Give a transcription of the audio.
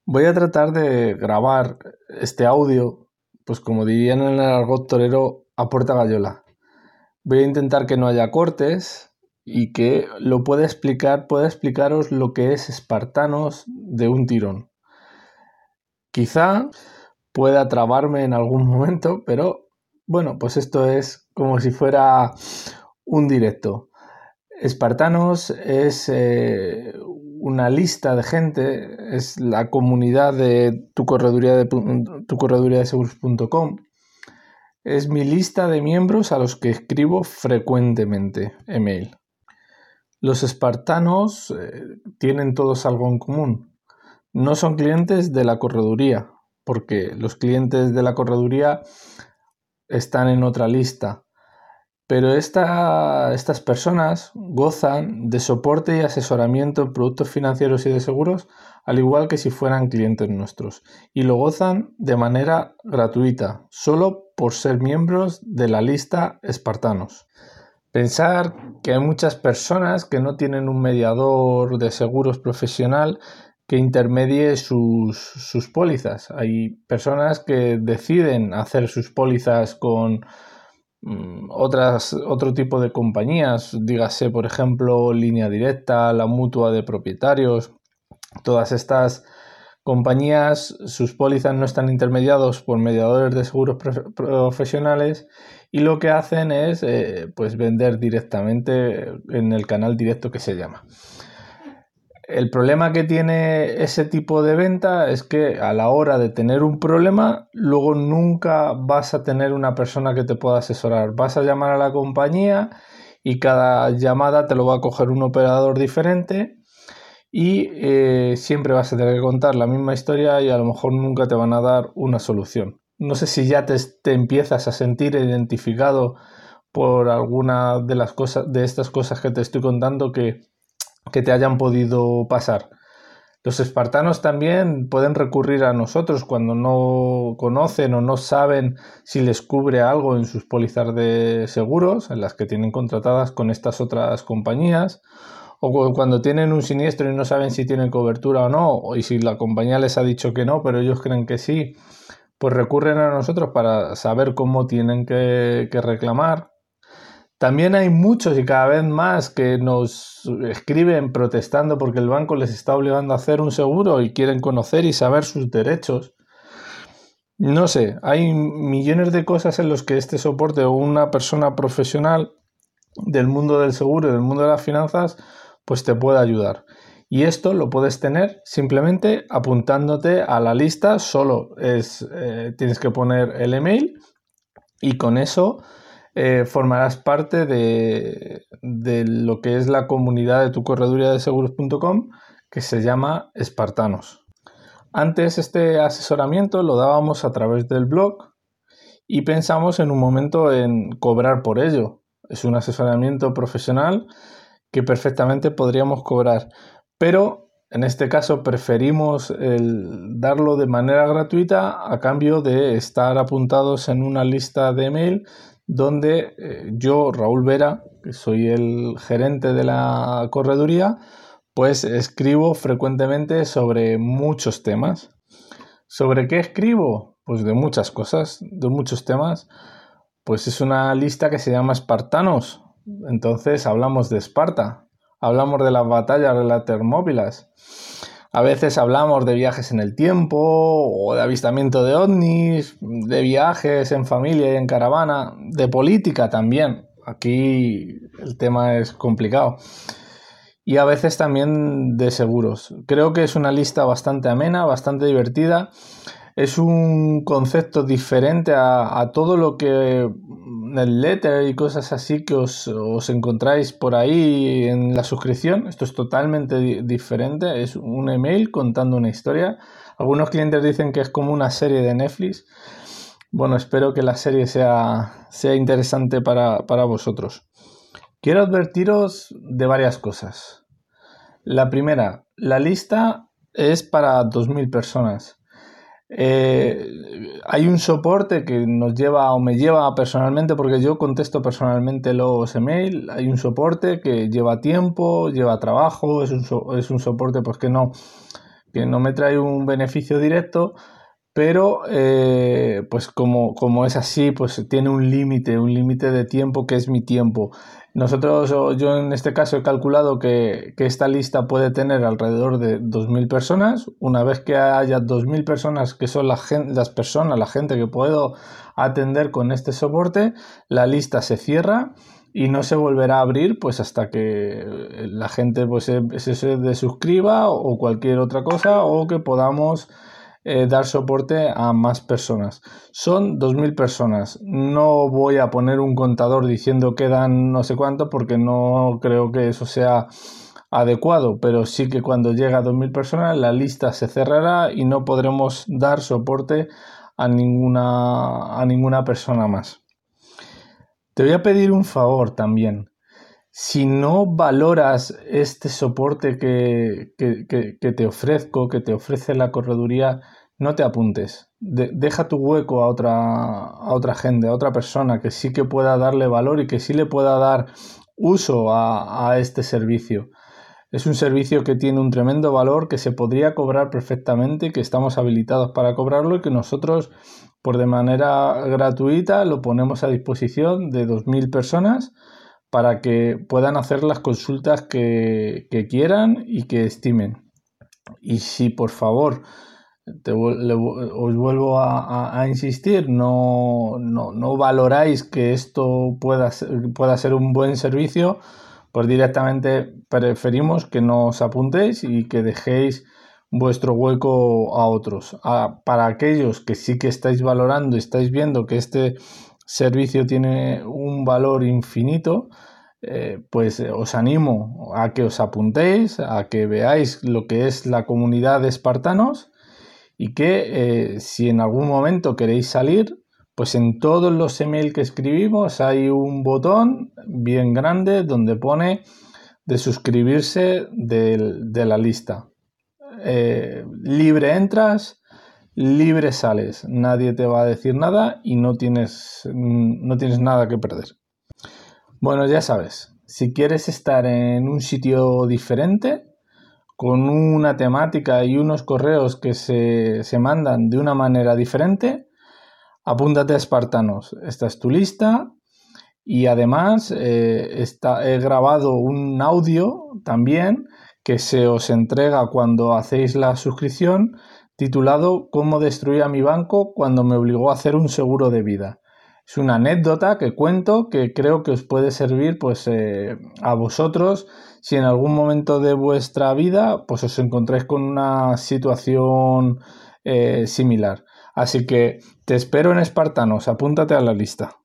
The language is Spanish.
Voy a tratar de grabar este audio, pues como dirían en el argot torero, a puerta gallola. Voy a intentar que no haya cortes y que pueda explicaros lo que es Espartanos de un tirón. Quizá pueda trabarme en algún momento, pero bueno, pues esto es como si fuera un directo. Espartanos es una lista de gente, es la comunidad de tucorreduría de seguros.com. Es mi lista de miembros a los que escribo frecuentemente email. Los espartanos tienen todos algo en común. No son clientes de la correduría, porque los clientes de la correduría están en otra lista. Pero estas personas gozan de soporte y asesoramiento en productos financieros y de seguros, al igual que si fueran clientes nuestros. Y lo gozan de manera gratuita, solo por ser miembros de la lista Espartanos. Pensar que hay muchas personas que no tienen un mediador de seguros profesional que intermedie sus pólizas. Hay personas que deciden hacer sus pólizas con otro tipo de compañías, dígase por ejemplo Línea Directa, la Mutua de Propietarios. Todas estas compañías, sus pólizas no están intermediados por mediadores de seguros profesionales y lo que hacen es pues vender directamente en el canal directo que se llama. El problema que tiene ese tipo de venta es que a la hora de tener un problema, luego nunca vas a tener una persona que te pueda asesorar. Vas a llamar a la compañía y cada llamada te lo va a coger un operador diferente y siempre vas a tener que contar la misma historia y a lo mejor nunca te van a dar una solución. No sé si ya te empiezas a sentir identificado por alguna de las cosas, de estas cosas que te estoy contando que te hayan podido pasar. Los espartanos también pueden recurrir a nosotros cuando no conocen o no saben si les cubre algo en sus pólizas de seguros, en las que tienen contratadas con estas otras compañías, o cuando tienen un siniestro y no saben si tienen cobertura o no, y si la compañía les ha dicho que no, pero ellos creen que sí, pues recurren a nosotros para saber cómo tienen que reclamar. También hay muchos y cada vez más que nos escriben protestando porque el banco les está obligando a hacer un seguro y quieren conocer y saber sus derechos. No sé, hay millones de cosas en los que este soporte o una persona profesional del mundo del seguro y del mundo de las finanzas pues te puede ayudar. Y esto lo puedes tener simplemente apuntándote a la lista, solo tienes que poner el email y con eso formarás parte de lo que es la comunidad de tucorreduría de seguros.com que se llama Espartanos. Antes este asesoramiento lo dábamos a través del blog y pensamos en un momento en cobrar por ello. Es un asesoramiento profesional que perfectamente podríamos cobrar, pero en este caso preferimos darlo de manera gratuita a cambio de estar apuntados en una lista de email donde yo, Raúl Vera, que soy el gerente de la correduría, pues escribo frecuentemente sobre muchos temas. ¿Sobre qué escribo? Pues de muchas cosas, de muchos temas. Pues es una lista que se llama Espartanos. Entonces hablamos de Esparta, hablamos de las batallas de las Termópilas. A veces hablamos de viajes en el tiempo o de avistamiento de ovnis, de viajes en familia y en caravana, de política también. Aquí el tema es complicado. Y a veces también de seguros. Creo que es una lista bastante amena, bastante divertida. Es un concepto diferente a todo lo que el letter y cosas así que os encontráis por ahí en la suscripción. Esto es totalmente diferente. Es un email contando una historia. Algunos clientes dicen que es como una serie de Netflix. Bueno, espero que la serie sea interesante para vosotros. Quiero advertiros de varias cosas. La primera, la lista es para 2.000 personas. Hay un soporte que nos lleva o me lleva personalmente, porque yo contesto personalmente los emails. Hay un soporte que lleva tiempo, lleva trabajo, es un soporte pues que que no me trae un beneficio directo, pero pues como es así, pues tiene un límite de tiempo que es mi tiempo. Yo en este caso he calculado que esta lista puede tener alrededor de 2.000 personas. Una vez que haya 2.000 personas, que son la gente que puedo atender con este soporte, la lista se cierra y no se volverá a abrir pues hasta que la gente pues se desuscriba o cualquier otra cosa, o que podamos dar soporte a más personas. Son 2.000 personas. No voy a poner un contador diciendo que dan no sé cuánto, porque no creo que eso sea adecuado, pero sí que cuando llega a 2.000 personas la lista se cerrará y no podremos dar soporte a ninguna persona más. Te voy a pedir un favor también. Si no valoras este soporte que te ofrezco, que te ofrece la correduría, no te apuntes. Deja tu hueco a otra gente, a otra persona que sí que pueda darle valor y que sí le pueda dar uso a este servicio. Es un servicio que tiene un tremendo valor, que se podría cobrar perfectamente, que estamos habilitados para cobrarlo y que nosotros, de manera gratuita, lo ponemos a disposición de 2.000 personas para que puedan hacer las consultas que quieran y que estimen. Y si por favor os vuelvo a insistir, no valoráis que esto pueda ser un buen servicio, pues directamente preferimos que no os apuntéis y que dejéis vuestro hueco a otros. Para aquellos que sí que estáis valorando y estáis viendo que este servicio tiene un valor infinito, pues os animo a que os apuntéis, a que veáis lo que es la comunidad de espartanos, y que si en algún momento queréis salir, pues en todos los emails que escribimos hay un botón bien grande donde pone de suscribirse de la lista. Libre entras, libre sales, nadie te va a decir nada y no tienes nada que perder. Bueno, ya sabes, si quieres estar en un sitio diferente, con una temática y unos correos que se mandan de una manera diferente, apúntate a Espartanos. Esta es tu lista y además he grabado un audio también que se os entrega cuando hacéis la suscripción, titulado "Cómo destruí a mi banco cuando me obligó a hacer un seguro de vida". Es una anécdota que cuento que creo que os puede servir pues a vosotros si en algún momento de vuestra vida pues os encontráis con una situación similar. Así que te espero en Espartanos, apúntate a la lista.